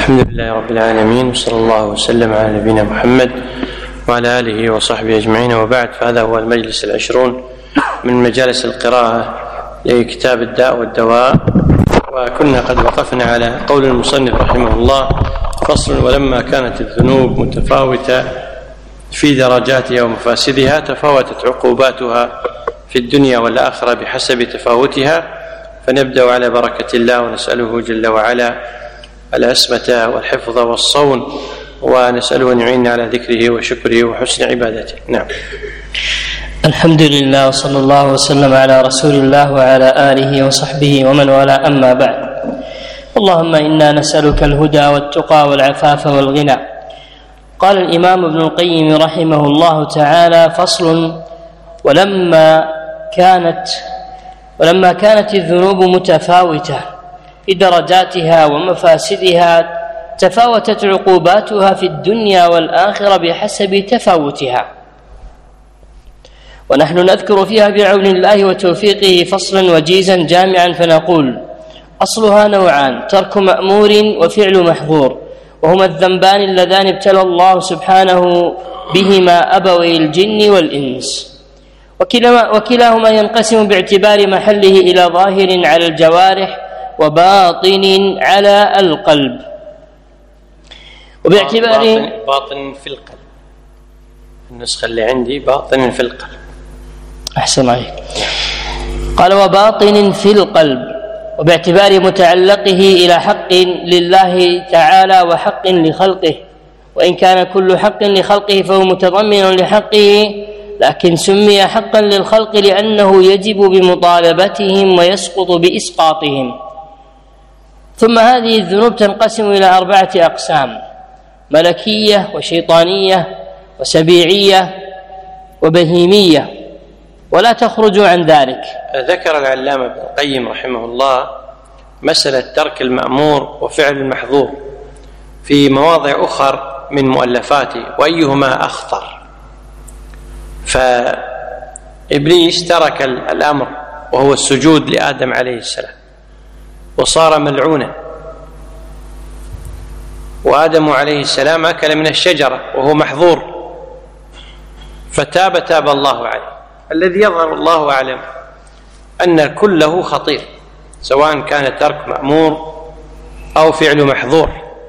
الحمد لله رب العالمين، وصلى الله وسلم على نبينا محمد وعلى آله وصحبه أجمعين، وبعد. فهذا هو المجلس 20 من مجالس القراءة لكتاب الداء والدواء، وكنا قد وقفنا على قول المصنف رحمه الله: فصل: ولما كانت الذنوب متفاوتة في درجاتها ومفاسدها تفاوتت عقوباتها في الدنيا والآخرة بحسب تفاوتها. فنبدأ على بركة الله ونسأله جل وعلا العصمة والحفظ والصون، ونسأله أن يعيننا على ذكره وشكره وحسن عبادته. نعم. الحمد لله، وصلى الله وسلم على رسول الله وعلى آله وصحبه ومن والاه، أما بعد. اللهم إنا نسألك الهدى والتقى والعفاف والغنى. قال الإمام ابن القيم رحمه الله تعالى: فصل: ولما كانت الذنوب متفاوتة في درجاتها ومفاسدها تفاوتت عقوباتها في الدنيا والآخرة بحسب تفاوتها. ونحن نذكر فيها بعون الله وتوفيقه فصلا وجيزا جامعا، فنقول: أصلها نوعان: ترك مأمور وفعل محظور، وهما الذنبان اللذان ابتلى الله سبحانه بهما أبوي الجن والإنس، وكلاهما ينقسم باعتبار محله إلى ظاهر على الجوارح وباطن على القلب. وباعتبار باطن في القلب، النسخة اللي عندي باطن في القلب. أحسن عليك. قال: وباطن في القلب، وباعتبار متعلقه إلى حق لله تعالى وحق لخلقه، وإن كان كل حق لخلقه فهو متضمن لحقه، لكن سمي حقا للخلق لأنه يجب بمطالبتهم ويسقط بإسقاطهم. ثم هذه الذنوب تنقسم إلى 4 أقسام: ملكية وشيطانية وسبيعية وبهيمية، ولا تخرج عن ذلك. ذكر العلامة ابن القيم رحمه الله مسألة ترك المأمور وفعل المحظور في مواضع أخر من مؤلفاته، وأيهما أخطر. فإبليس ترك الأمر وهو السجود لآدم عليه السلام وصار ملعونا، وآدم عليه السلام أكل من الشجرة وهو محظور فتاب الله عليه. الذي يظهر الله أعلم أن كله خطير، سواء كان ترك مأمور أو فعل محظور،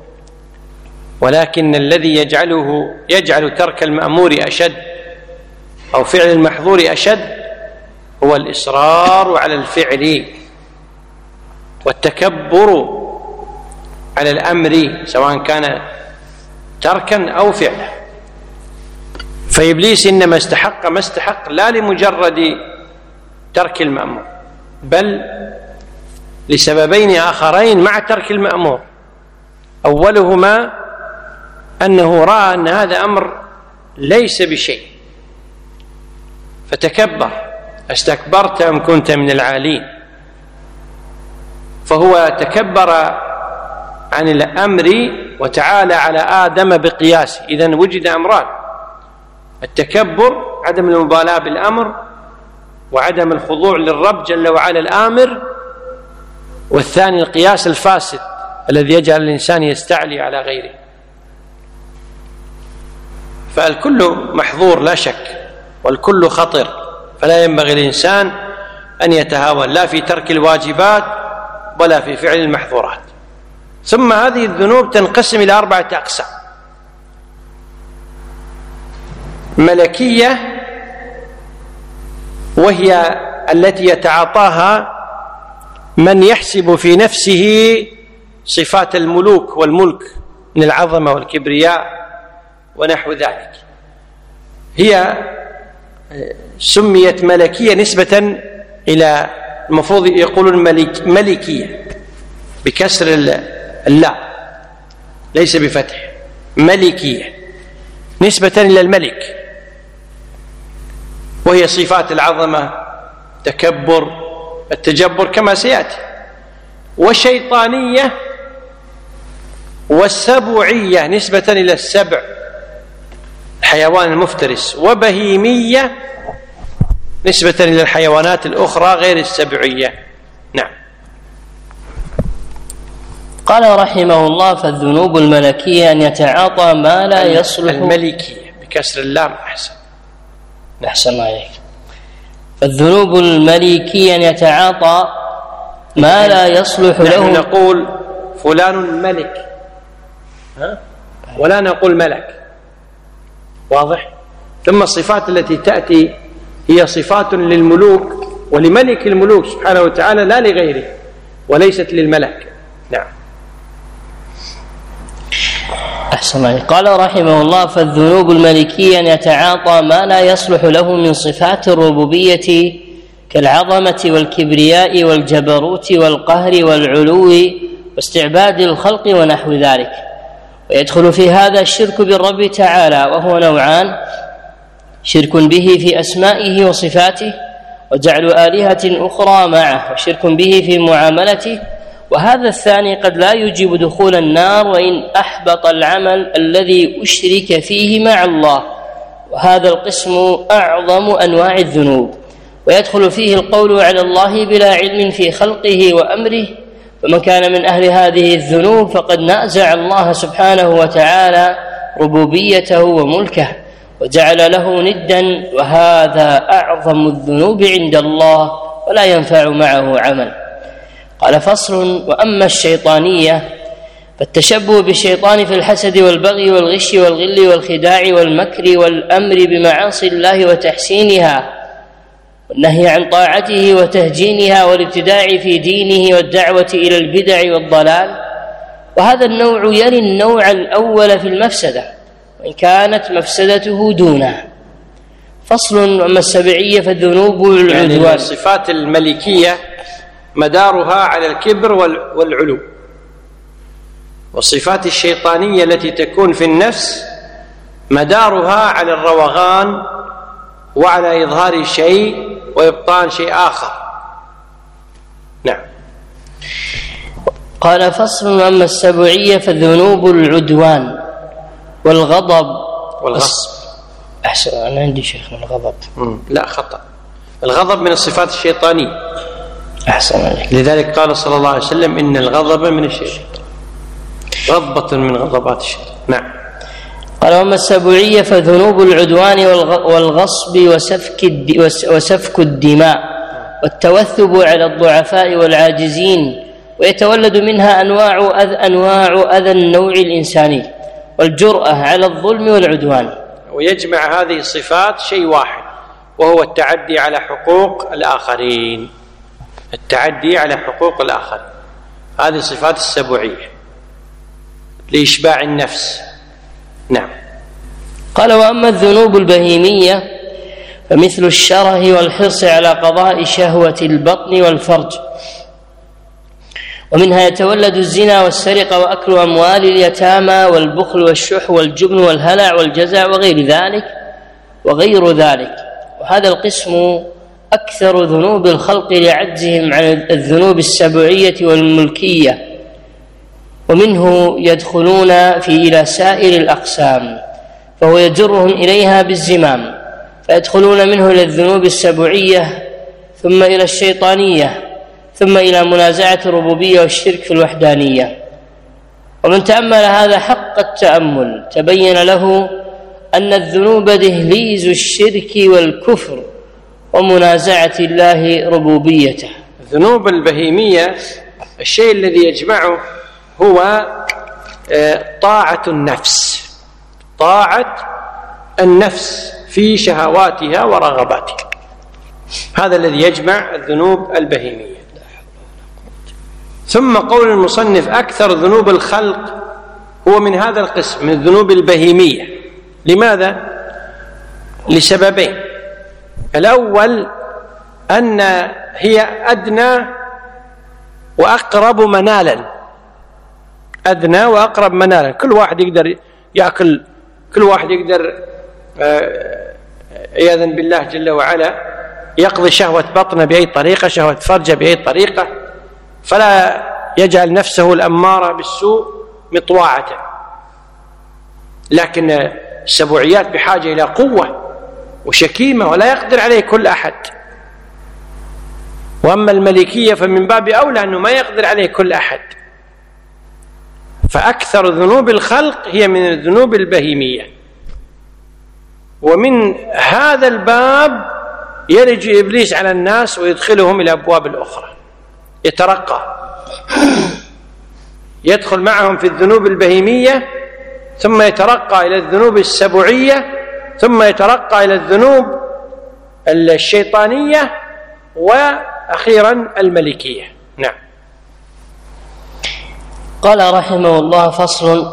ولكن الذي يجعل ترك المأمور أشد أو فعل المحظور أشد هو الإصرار على الفعل والتكبر على الأمر، سواء كان تركا أو فعلا. فإبليس إنما استحق ما استحق لا لمجرد ترك المأمور، بل لسببين آخرين مع ترك المأمور. أولهما أنه رأى أن هذا أمر ليس بشيء فتكبر: استكبرت أم كنت من العالين. فهو تكبر عن الأمر وتعالى على آدم بقياسه. إذن وجد أمران: التكبر، عدم المبالاة بالأمر وعدم الخضوع للرب جل وعلا الآمر، والثاني القياس الفاسد الذي يجعل الإنسان يستعلي على غيره. فالكل محظور لا شك، والكل خطر، فلا ينبغي الإنسان أن يتهاون لا في ترك الواجبات ولا في فعل المحظورات. ثم هذه الذنوب تنقسم إلى 4 أقسام: ملكية، وهي التي يتعاطاها من يحسب في نفسه صفات الملوك والملك من العظمة والكبرياء ونحو ذلك. هي سميت ملكية نسبة إلى، المفروض يقولون ملكية بكسر اللا ليس بفتح، ملكية نسبة إلى الملك، وهي صفات العظمة، تكبر، التجبر كما سيأتي. والشيطانية والسبوعية نسبة إلى السبع، الحيوان المفترس. وبهيمية نسبة إلى الحيوانات الأخرى غير السبعية. نعم. قال رحمه الله: فالذنوب الملكية أن يتعاطى ما لا يصلح. الملكية بكسر اللام أحسن عليك. فالذنوب الملكية أن يتعاطى ما لا يصلح له. نقول فلان ملك ولا نقول ملك، واضح؟ ثم الصفات التي تأتي هي صفات للملوك ولملك الملوك سبحانه وتعالى لا لغيره، وليست للملك. نعم. أحسن عليك. قال رحمه الله: فالذنوب الملكية أن يتعاطى ما لا يصلح له من صفات الربوبية كالعظمة والكبرياء والجبروت والقهر والعلو واستعباد الخلق ونحو ذلك. ويدخل في هذا الشرك بالرب تعالى، وهو نوعان: شرك به في أسمائه وصفاته، وجعل آلهة أخرى معه، وشرك به في معاملته، وهذا الثاني قد لا يجب دخول النار وإن أحبط العمل الذي أشرك فيه مع الله، وهذا القسم أعظم أنواع الذنوب، ويدخل فيه القول على الله بلا علم في خلقه وأمره. فمن كان من أهل هذه الذنوب فقد نازع الله سبحانه وتعالى ربوبيته وملكه وجعل له ندا، وهذا أعظم الذنوب عند الله ولا ينفع معه عمل. قال: فصل: وأما الشيطانية فالتشبه بالشيطان في الحسد والبغي والغش والغل والخداع والمكر والأمر بمعاصي الله وتحسينها، والنهي عن طاعته وتهجينها، والابتداع في دينه والدعوة إلى البدع والضلال. وهذا النوع يلي النوع الأول في المفسدة، وإن كانت مفسدته دونه. فصل: وأما السبعية فالذنوب العدوان. يعني الصفات الملكية مدارها على الكبر والعلو، والصفات الشيطانية التي تكون في النفس مدارها على الروغان وعلى إظهار شيء وإبطان شيء آخر. نعم. قال: فصل: وأما السبعية فالذنوب العدوان والغضب والغصب. أحسن، أنا عندي شيخ من الغضب. لا، خطأ. الغضب من الصفات الشيطانية. أحسن عليك. لذلك قال صلى الله عليه وسلم: إن الغضب من الشيطان، غضبة من غضبات الشيطان. نعم. قال: وأما السبعية فذنوب العدوان والغصب وسفك الدماء والتوثب على الضعفاء والعاجزين، ويتولد منها أنواع أذى النوع الإنساني والجرأة على الظلم والعدوان. ويجمع هذه الصفات شيء واحد، وهو التعدي على حقوق الآخرين. التعدي على حقوق الآخرين، هذه صفات السبعية لإشباع النفس. نعم. قال: وأما الذنوب البهيمية فمثل الشره والحرص على قضاء شهوة البطن والفرج، ومنها يتولد الزنا والسرقة وأكل أموال اليتامى والبخل والشح والجبن والهلع والجزع وغير ذلك. وهذا القسم أكثر ذنوب الخلق لعجزهم عن الذنوب السبعية والملكية، ومنه يدخلون إلى سائر الأقسام، فهو يجرهم إليها بالزمام، فيدخلون منه إلى الذنوب السبعية، ثم إلى الشيطانية، ثم إلى منازعة الربوبية والشرك في الوحدانية. ومن تأمل هذا حق التأمل تبين له أن الذنوب دهليز الشرك والكفر ومنازعة الله ربوبيته. الذنوب البهيمية الشيء الذي يجمعه هو طاعة النفس في شهواتها ورغباتها، هذا الذي يجمع الذنوب البهيمية. ثم قول المصنف: أكثر ذنوب الخلق هو من هذا القسم، من الذنوب البهيمية. لماذا؟ لسببين: الأول أن هي أدنى وأقرب منالا، كل واحد يقدر يأكل، كل واحد يقدر عياذا بالله جل وعلا يقضي شهوة بطنه بأي طريقة، شهوة فرجه بأي طريقة، فلا يجعل نفسه الأمارة بالسوء مطواعة. لكن السبوعيات بحاجة إلى قوة وشكيمة ولا يقدر عليه كل أحد. وأما الملكية فمن باب أولى أنه ما يقدر عليه كل أحد، فأكثر ذنوب الخلق هي من الذنوب البهيمية. ومن هذا الباب يلج إبليس على الناس ويدخلهم إلى أبواب الأخرى، يترقى، يدخل معهم في الذنوب البهيمية، ثم يترقى إلى الذنوب السبوعية، ثم يترقى إلى الذنوب الشيطانية، وأخيرا الملكية. نعم. قال رحمه الله: فصل.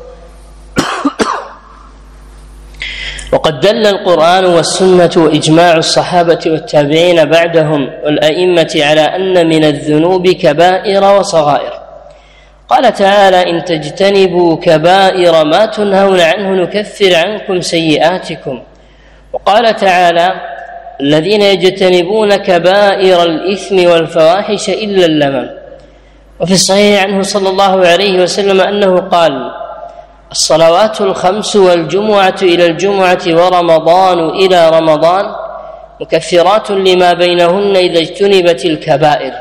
وقد دل القرآن والسنة وإجماع الصحابة والتابعين بعدهم والأئمة على أن من الذنوب كبائر وصغائر. قال تعالى: إن تجتنبوا كبائر ما تنهون عنه نكفر عنكم سيئاتكم. وقال تعالى: الذين يجتنبون كبائر الإثم والفواحش إلا اللمم. وفي الصحيح عنه صلى الله عليه وسلم أنه قال: الصلوات الخمس والجمعة إلى الجمعة ورمضان إلى رمضان مكفرات لما بينهن إذا اجتنبت الكبائر.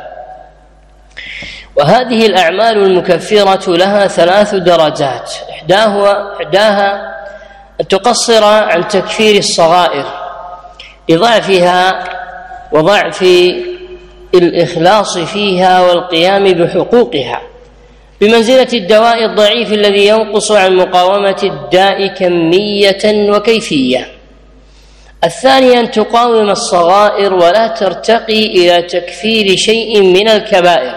وهذه الأعمال المكفرة لها 3 درجات، إحداها أن تقصر عن تكفير الصغائر لضعفها وضعف الإخلاص فيها والقيام بحقوقها، بمنزلة الدواء الضعيف الذي ينقص عن مقاومة الداء كمية وكيفية. الثاني أن تقاوم الصغائر ولا ترتقي إلى تكفير شيء من الكبائر.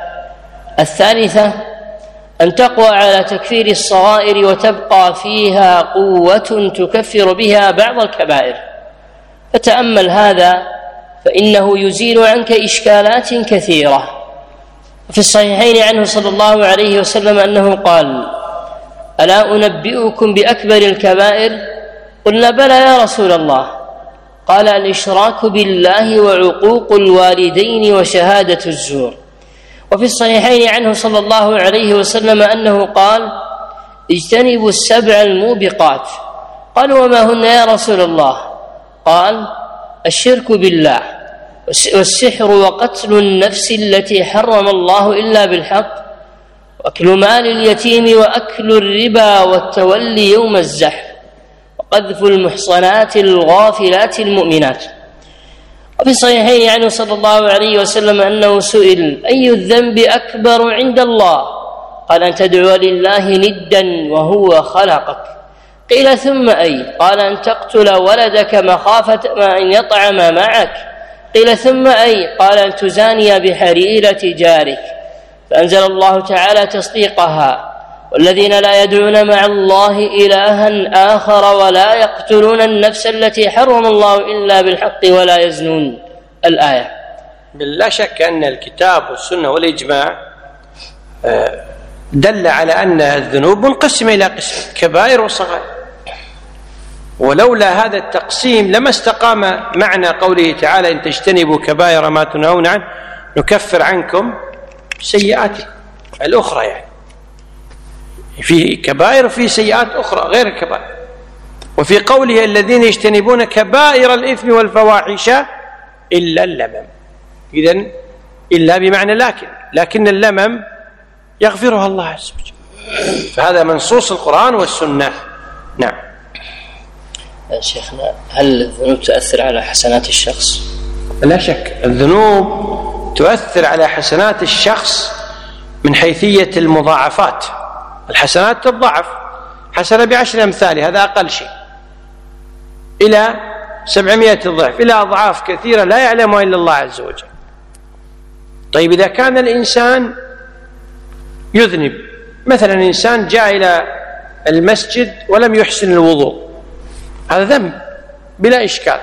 الثالثة أن تقوى على تكفير الصغائر وتبقى فيها قوة تكفر بها بعض الكبائر. فتأمل هذا فإنه يزيل عنك إشكالات كثيرة. في الصحيحين عنه صلى الله عليه وسلم أنه قال: ألا أنبئكم بأكبر الكبائر؟ قلنا: بلى يا رسول الله. قال: الإشراك بالله وعقوق الوالدين وشهادة الزور. وفي الصحيحين عنه صلى الله عليه وسلم أنه قال: اجتنبوا 7 الموبقات. قالوا: وما هن يا رسول الله؟ قال: الشرك بالله والسحر وقتل النفس التي حرم الله إلا بالحق وأكل مال اليتيم وأكل الربا والتولي يوم الزحف وقذف المحصنات الغافلات المؤمنات. وفي الصحيحين عنه صلى الله عليه وسلم أنه سئل: أي الذنب أكبر عند الله؟ قال: أن تدعو لله ندا وهو خلقك. قيل: ثم أي؟ قال: أن تقتل ولدك مخافة أن يطعم معك. قيل: ثم أي؟ قال: أن تزاني بحريرة جارك. فأنزل الله تعالى تصديقها: والذين لا يدعون مع الله إلها آخر ولا يقتلون النفس التي حرم الله إلا بالحق ولا يزنون. الآية. بلا شك أن الكتاب والسنة والإجماع دل على أن الذنوب منقسمة إلى قسم: كبائر وصغائر. ولولا هذا التقسيم لما استقام معنى قوله تعالى: إن تجتنبوا كبائر ما تنهون عنه نكفر عنكم سيئاتكم الأخرى. يعني في كبائر وفي سيئات أخرى غير الكبائر. وفي قوله: الذين يجتنبون كبائر الإثم والفواحش إلا اللمم. إذن إلا بمعنى لكن اللمم يغفرها الله عز وجل. فهذا منصوص القرآن والسنة. نعم. شيخنا، هل الذنوب تؤثر على حسنات الشخص؟ لا شك الذنوب تؤثر على حسنات الشخص من حيثية المضاعفات. الحسنات تضاعف، حسنة ب10 أمثالها، هذا أقل شيء، إلى 700 ضعف، إلى أضعاف كثيرة لا يعلمها إلا الله عز وجل. طيب، إذا كان الإنسان يذنب، مثلا إنسان جاء إلى المسجد ولم يحسن الوضوء، هذا ذنب بلا إشكال.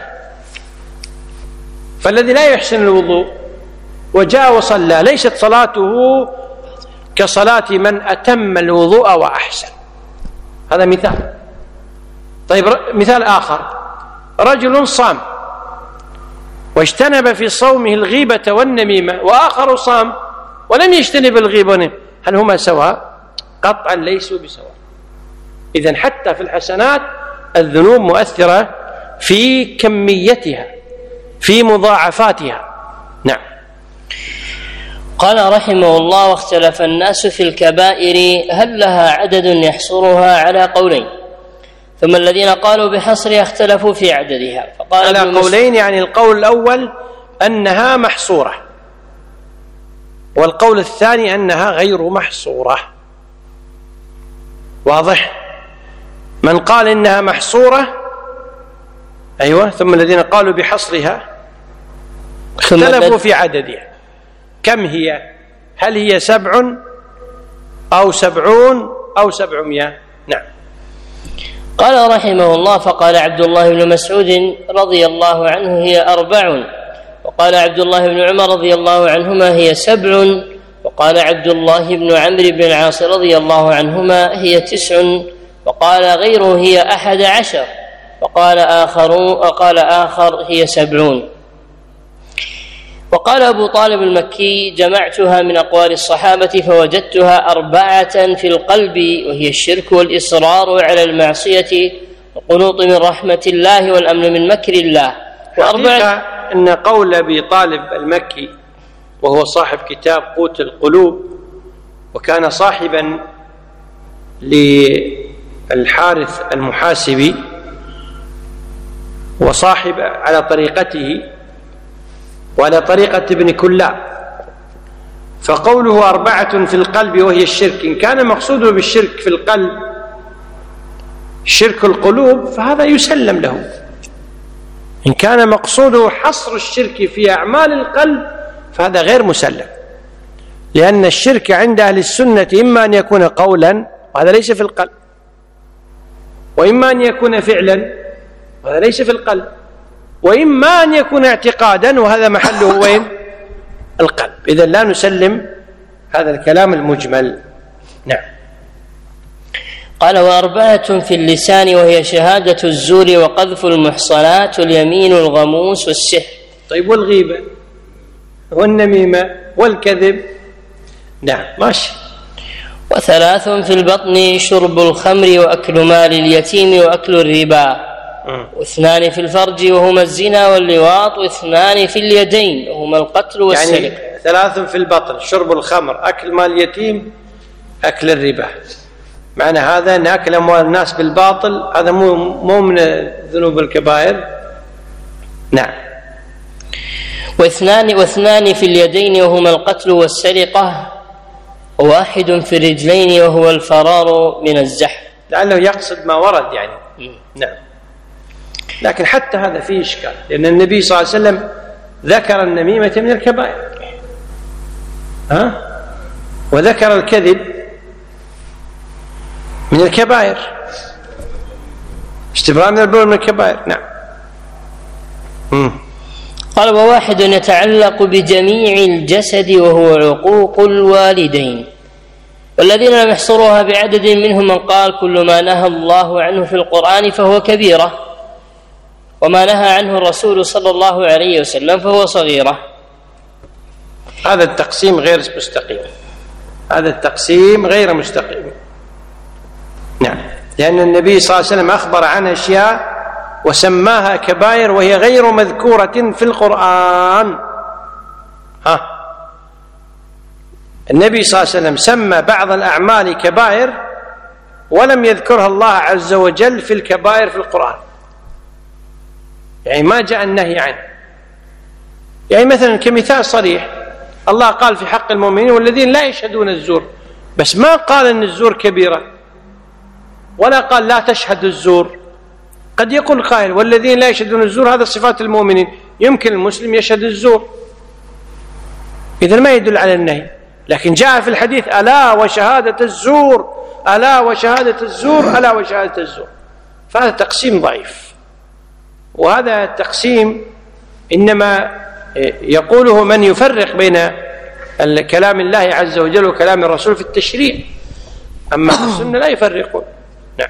فالذي لا يحسن الوضوء وجاء وصلى ليست صلاته كصلاة من أتم الوضوء وأحسن. هذا مثال. طيب، مثال آخر: رجل صام واجتنب في صومه الغيبة والنميمة، وآخر صام ولم يجتنب الغيبة والنميمة، هل هما سواء؟ قطعا ليسوا بسواء. إذن حتى في الحسنات الذنوب مؤثرة في كميتها، في مضاعفاتها. نعم. قال رحمه الله: واختلف الناس في الكبائر هل لها عدد يحصرها على قولين، ثم الذين قالوا بحصرها اختلفوا في عددها. فقال على قولين، يعني القول الأول أنها محصورة، والقول الثاني أنها غير محصورة. واضح؟ من قال إنها محصورة، أيوة، ثم الذين قالوا بحصرها اختلفوا في عددها. كم هي؟ هل هي 7 أو 70 أو 700؟ نعم. قال رحمه الله: فقال عبد الله بن مسعود رضي الله عنه: هي 4. وقال عبد الله بن عمر رضي الله عنهما: هي 7. وقال عبد الله بن عمرو بن العاص رضي الله عنهما: هي 9. وقال غيره: هي 11. وقال آخر: هي 70. وقال أبو طالب المكي: جمعتها من أقوال الصحابة فوجدتها 4 في القلب، وهي الشرك والإصرار على المعصية والقنوط من رحمة الله والأمن من مكر الله. حقيقة أن قول أبي طالب المكي، وهو صاحب كتاب قوت القلوب، وكان صاحبا للحارث المحاسبي وصاحب على طريقته وعلى طريقة ابن كلاب، فقوله 4 في القلب وهي الشرك، إن كان مقصوده بالشرك في القلب شرك القلوب فهذا يسلم له. إن كان مقصوده حصر الشرك في أعمال القلب فهذا غير مسلم، لأن الشرك عند أهل السنة إما أن يكون قولا وهذا ليس في القلب، وإما أن يكون فعلا وهذا ليس في القلب، وإما أن يكون اعتقادا وهذا محله وين؟ القلب. إذن لا نسلم هذا الكلام المجمل. نعم. قال: 4 في اللسان، وهي شهادة الزور وقذف المحصنات واليمين الغموس والسحر. طيب، والغيبة والنميمة والكذب؟ نعم، ماشي. 3 في البطن، شرب الخمر وأكل مال اليتيم وأكل الربا. 2 في الفرج، وهما الزنا واللواط. 2 في اليدين، وهما القتل والسرقة. يعني 3 في البطن، شرب الخمر، أكل مال اليتيم، أكل الربا. معنى هذا أن أكل أموال الناس بالباطل هذا مو من ذنوب الكبائر. نعم. واثنان في اليدين، وهما القتل والسرقة. 1 في الرجلين، وهو الفرار من الزحف. لعله يقصد ما ورد يعني. نعم. لكن حتى هذا فيه إشكال، لأن النبي صلى الله عليه وسلم ذكر النميمة من الكبائر، وذكر الكذب من الكبائر، استبراء من البول من الكبائر. نعم. قال: 1 يتعلق بجميع الجسد، وهو عقوق الوالدين. والذين لم يحصروها بعدد منهم من قال: كل ما نهى الله عنه في القرآن فهو كبيرة، وما نهى عنه الرسول صلى الله عليه وسلم فهو صغيرة. هذا التقسيم غير مستقيم، هذا التقسيم غير مستقيم. نعم. لأن النبي صلى الله عليه وسلم أخبر عن أشياء وسماها كبائر وهي غير مذكورة في القرآن. النبي صلى الله عليه وسلم سمى بعض الأعمال كبائر ولم يذكرها الله عز وجل في الكبائر في القرآن، يعني ما جاء النهي عنه. يعني مثلا كمثال صريح، الله قال في حق المؤمنين: والذين لا يشهدون الزور، بس ما قال أن الزور كبيرة، ولا قال لا تشهد الزور. قد يقول قائل: والذين لا يشهدون الزور هذا صفات المؤمنين، يمكن المسلم يشهد الزور، إذن ما يدل على النهي. لكن جاء في الحديث: ألا وشهادة الزور، ألا وشهادة الزور، ألا وشهادة الزور. فهذا تقسيم ضعيف، وهذا التقسيم إنما يقوله من يفرق بين كلام الله عز وجل وكلام الرسول في التشريع، أما في السنة لا يفرقون. نعم.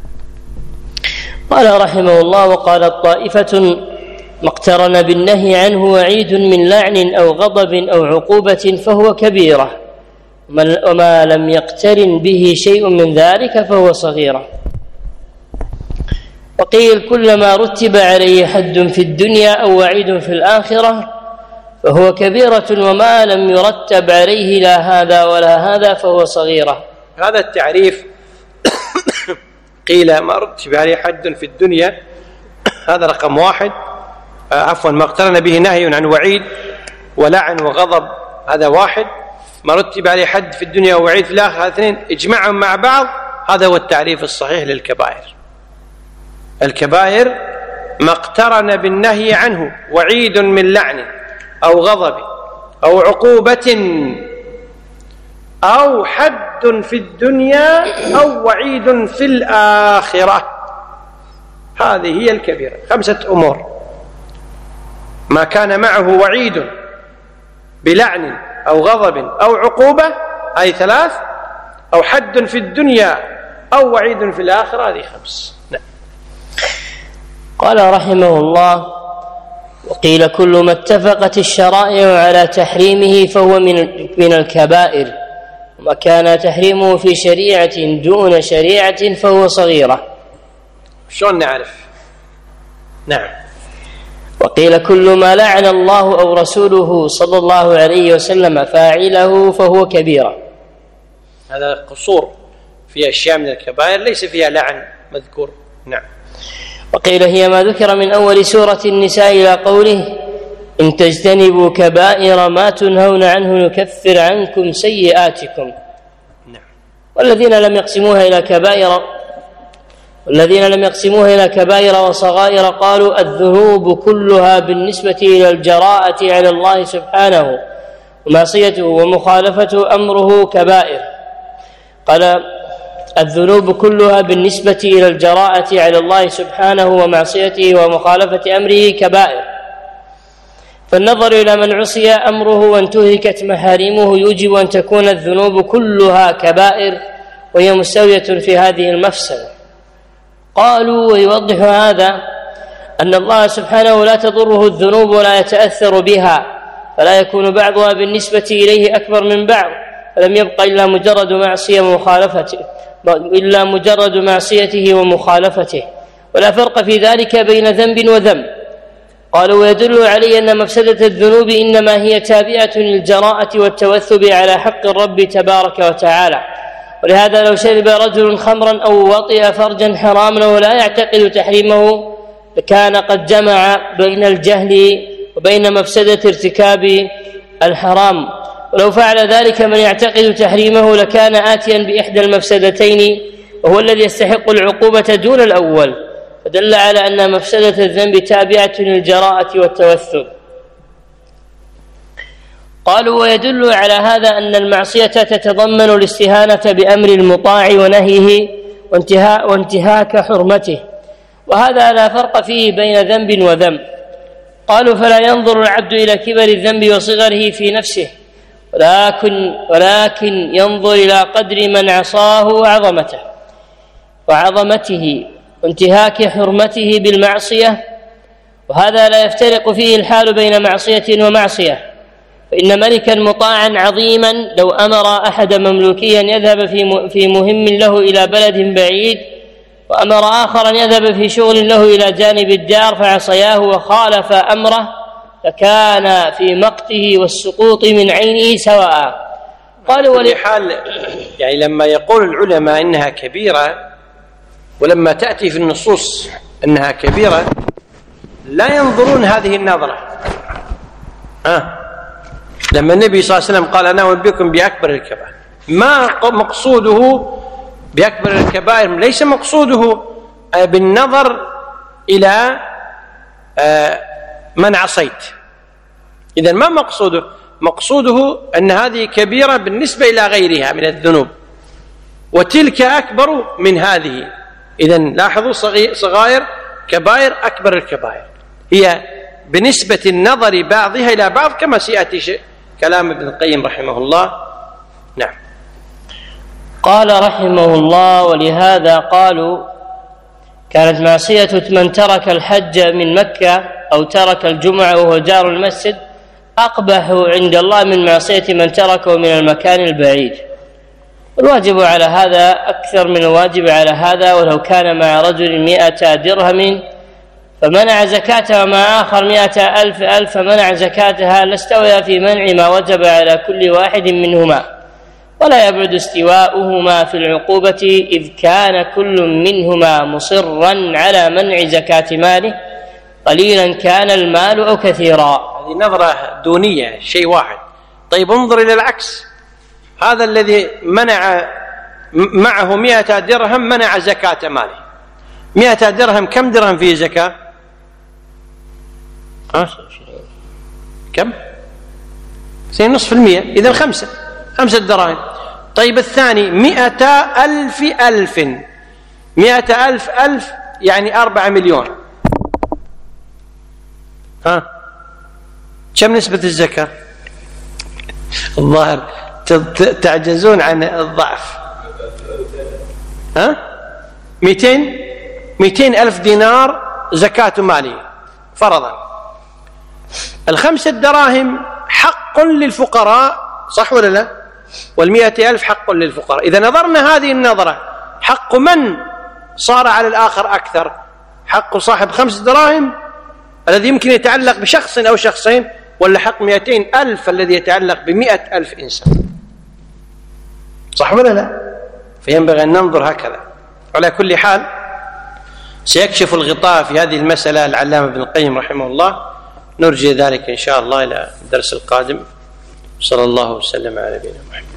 قال رحمه الله: وقالت طائفة: ما اقترن بالنهي عنه وعيد من لعن أو غضب أو عقوبة فهو كبيرة، وما لم يقترن به شيء من ذلك فهو صغيرة. وقيل: كلما رتب عليه حد في الدنيا أو وعيد في الآخرة فهو كبيرة، وما لم يرتب عليه لا هذا ولا هذا فهو صغيرة. هذا التعريف قيل ما رتب عليه حد في الدنيا، هذا رقم واحد. ما اقترن به نهي عن وعيد ولعن وغضب، هذا واحد. ما رتب عليه حد في الدنيا ووعيد في الآخرة، هذا اثنين. اجمعهم مع بعض، هذا هو التعريف الصحيح للكبائر. الكبائر ما اقترن بالنهي عنه وعيد من لعن أو غضب أو عقوبة أو حد في الدنيا أو وعيد في الآخرة، هذه هي الكبيرة. 5 أمور: ما كان معه وعيد بلعن أو غضب أو عقوبة، هذه 3، أو حد في الدنيا أو وعيد في الآخرة، هذه 5. نعم. قال رحمه الله: وقيل كل ما اتفقت الشرائع على تحريمه فهو من الكبائر، وما كان تحريمه في شريعة دون شريعة فهو صغيرة. شلون نعرف؟ نعم. وقيل كل ما لعن الله أو رسوله صلى الله عليه وسلم فاعله فهو كبيرة. هذا قصور في أشياء من الكبائر ليس فيها لعن مذكور. نعم. وقيل هي ما ذكر من أول سورة النساء إلى قوله: إن تجتنبوا كبائر ما تنهون عنه نكفر عنكم سيئاتكم. نعم. والذين لم يقسموها إلى كبائر وصغائر قالوا الذنوب كلها بالنسبة إلى الجراءة على الله سبحانه ومعصيته ومخالفة أمره كبائر. قال الذنوب كلها بالنسبة إلى الجراءة على الله سبحانه ومعصيته ومخالفة أمره كبائر، فالنظر إلى من عصي أمره وانتهكت محارمه يوجب أن تكون الذنوب كلها كبائر، وهي مستوية في هذه المفسدة. قالوا ويوضح هذا أن الله سبحانه لا تضره الذنوب ولا يتأثر بها، فلا يكون بعضها بالنسبة إليه أكبر من بعض، فلم يبق إلا مجرد معصيته ومخالفته، ولا فرق في ذلك بين ذنب وذنب. قالوا ويدل عليه أن مفسدة الذنوب إنما هي تابعة للجراءة والتوثب على حق الرب تبارك وتعالى. ولهذا لو شرب رجل خمرا أو وطئ فرجا حراما ولا يعتقد تحريمه لكان قد جمع بين الجهل وبين مفسدة ارتكاب الحرام، ولو فعل ذلك من يعتقد تحريمه لكان آتيا بإحدى المفسدتين، وهو الذي يستحق العقوبة دون الأول، فدل على أن مفسدة الذنب تابعة للجراءة والتوثب. قالوا ويدل على هذا أن المعصية تتضمن الاستهانة بأمر المطاع ونهيه وانتهاك حرمته، وهذا لا فرق فيه بين ذنب وذنب. قالوا فلا ينظر العبد إلى كبر الذنب وصغره في نفسه، ولكن ينظر إلى قدر من عصاه وعظمته وانتهاك حرمته بالمعصية، وهذا لا يفترق فيه الحال بين معصية ومعصية. فإن ملكا مطاعا عظيما لو أمر أحد مملوكيا يذهب في مهم له إلى بلد بعيد، وأمر آخرا يذهب في شغل له إلى جانب الدار فعصياه وخالف أمره، فكان في مقته والسقوط من عينه سواء. قالوا ولحال يعني لما يقول العلماء إنها كبيرة، ولما تأتي في النصوص أنها كبيرة لا ينظرون هذه النظرة. لما النبي صلى الله عليه وسلم قال أنا أنبئكم بأكبر الكبائر، ما مقصوده بأكبر الكبائر ليس مقصوده بالنظر إلى من عصيت، إذن ما مقصوده أن هذه كبيرة بالنسبة إلى غيرها من الذنوب، وتلك أكبر من هذه. إذن لاحظوا صغائر كبائر أكبر الكبائر هي بنسبة النظر بعضها إلى بعض، كما سيأتي كلام ابن القيم رحمه الله. نعم. قال رحمه الله ولهذا قالوا كانت معصية من ترك الحج من مكة أو ترك الجمعة وهو جار المسجد أقبح عند الله من معصية من تركه من المكان البعيد. الواجب على هذا أكثر من الواجب على هذا، ولو كان مع رجل 100 درهم فمنع زكاتها ومع آخر 100,000 فمنع زكاتها لاستوى في منع ما وجب على كل واحد منهما، ولا يبعد استواؤهما في العقوبة إذ كان كل منهما مصرا على منع زكاة ماله قليلا كان المال أو كثيرا. هذه نظرة دونية، شيء واحد. طيب انظر إلى العكس، هذا الذي منع معه 100 درهم منع زكاة ماله. 100 درهم كم درهم فيه زكاة؟ كم؟ 2.5%، إذن 5 دراهم. طيب الثاني 100,000 100,000 يعني 4 مليون. كم نسبة الزكاة؟ الظاهر تعجزون عن الضعف. 200,000 دينار زكاة مالية فرضا. 5 دراهم حق للفقراء، صح ولا لا؟ 100,000 حق للفقراء. إذا نظرنا هذه النظرة، حق من صار على الآخر أكثر؟ حق صاحب 5 دراهم الذي يمكن يتعلق بشخص أو شخصين، ولا حق 200,000 الذي يتعلق ب100,000 إنسان؟ صح ولا لا؟ فينبغي أن ننظر هكذا. على كل حال سيكشف الغطاء في هذه المسألة العلامة ابن القيم رحمه الله، نرجي ذلك إن شاء الله إلى الدرس القادم. صلى الله وسلم على نبينا محمد.